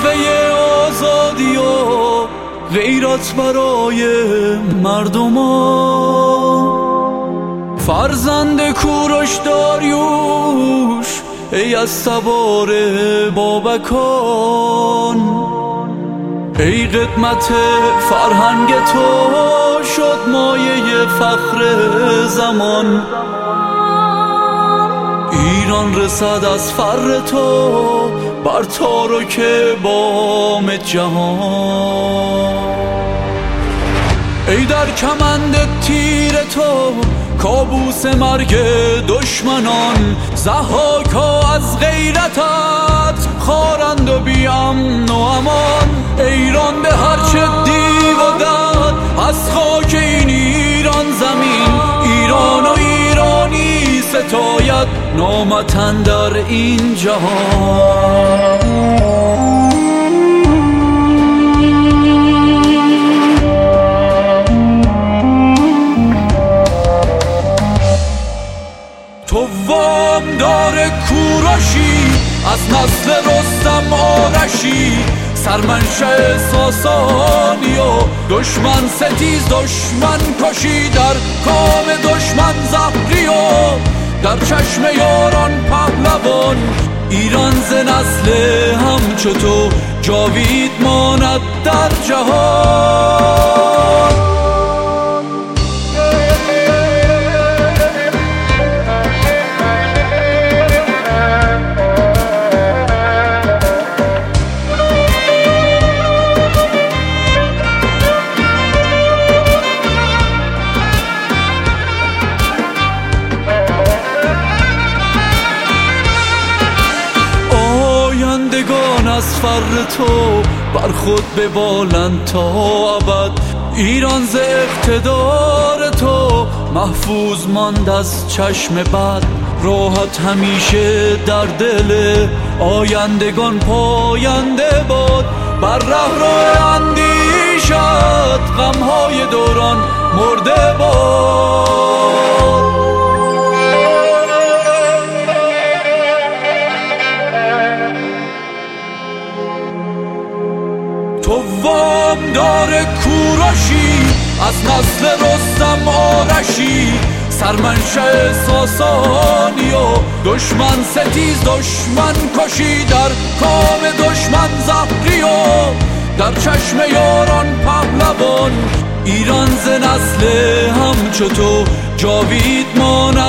وقفه آزادی و غیرت برای مردمان. فرزند کوروش داریوش ای از سوار بابکان، ای قدمت فرهنگ تو شد مایه فخر زمان. ایران رسد از فر تو بر تارک بام جهان. ای در کمند تیر تو کابوس مرگ دشمنان، ضحاکا از غیرتت خارند و بی امن و امان. ایران به هرچه دیو و دد از خاک این ایران زمین، ایران و ایرانی ستاید نامتن در این جهان. تو وامدار کوروشی از نسل رستم آرشی، سرمنشأ ساسانی و دشمن ستیز دشمن کشی. در کام دشمن زهری و در چشم یاران پهلوان، ایران ز نسل همچو تو جاوید ماند در جهان. از فر تو بر خود ببالند تا ابد، ایران ز اقتدار تو محفوظ ماند از چشم بد. راحت همیشه در دل آیندگان پاینده باد، بر رهرو اندیشت غمهای دوران مرده باد. تو وامدار کوروشی از نسل رستم آرشی، سرمنشأ ساسانی و دشمن ستیز دشمن کشی. در کام دشمن زهری و در چشم یاران پهلوان، ایران ز نسل همچو تو جاوید ماند